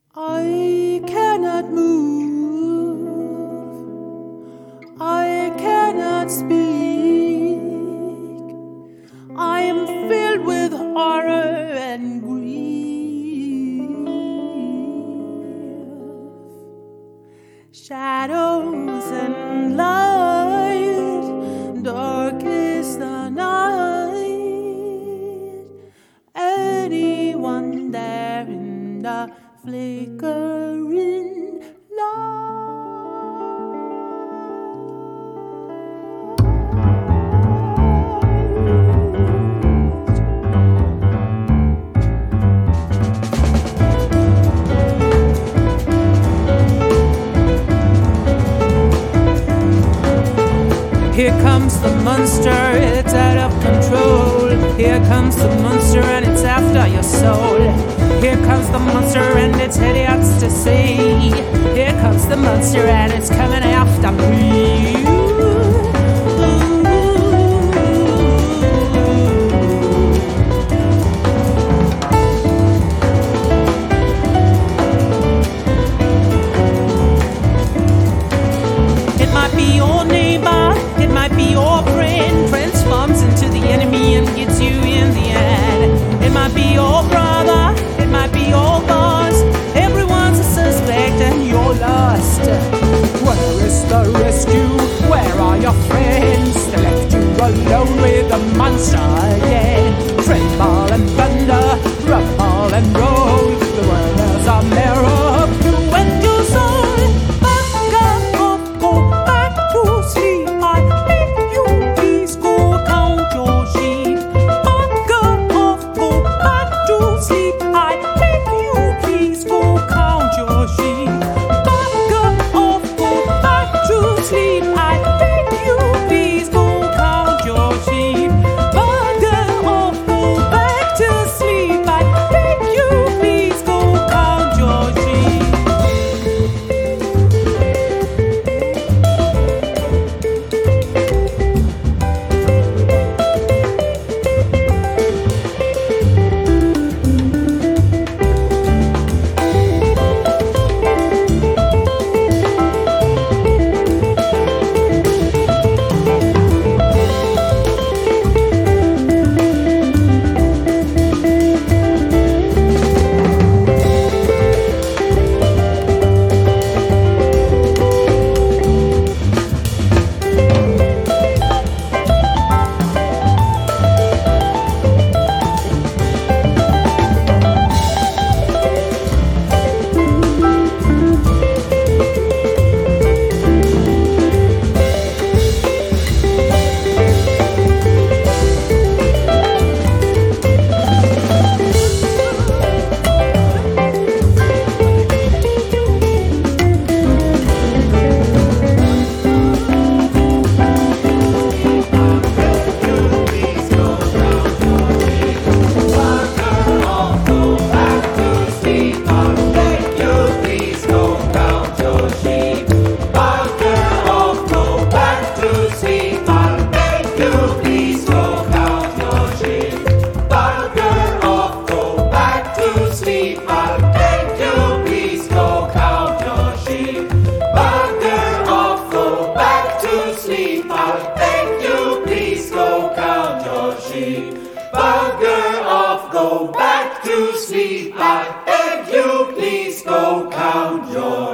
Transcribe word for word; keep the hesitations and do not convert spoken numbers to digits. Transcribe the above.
I cannot move, I cannot speak. I am filled with horror and grief. Shadows and light, dark is the night. Anyone there in the flickering light? Here comes the monster, it's out of control. Here comes the monster and it's after your soul. Here comes the monster and it's idiots to see. Here comes the monster and it's coming after me. It might be your neighbor, it might be your friend, transforms into the enemy and gets you in the end. It might be your brother, it might be your boss. Everyone's a suspect and you're lost. Where is the rescue? Where are your friends? They left you alone with the monster again. Tremble and thunder, rumble and roll. The world is a mirror of you and your soul. Back up, go back to sleep. I beg you, please go count your sheep. Back up, go back to sleep. I beg you, please go count your sheep. Back up, go back to sleep. I beg you, please go count your sheep. Back up, go back to sleep. I beg you, please go count your sheep. Bugger off, go back to sleep. I beg you, please go count your